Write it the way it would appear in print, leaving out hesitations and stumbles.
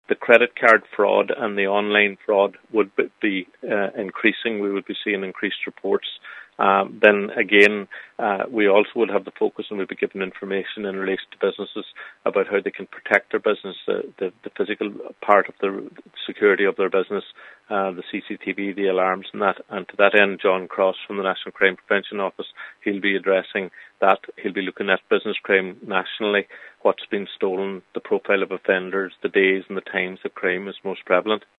the credit card fraud and the online fraud would be increasing. We would be seeing increased reports. Then again, we also would have the focus and we'd be given information in relation to businesses about how they can protect their business, the physical part of the security of their business, the CCTV, the alarms and that. And to that end, John Cross from the National Crime Prevention Office, he'll be addressing that. He'll be looking at business crime nationally, what's been stolen, the profile of offenders, the days and the times that crime is most prevalent.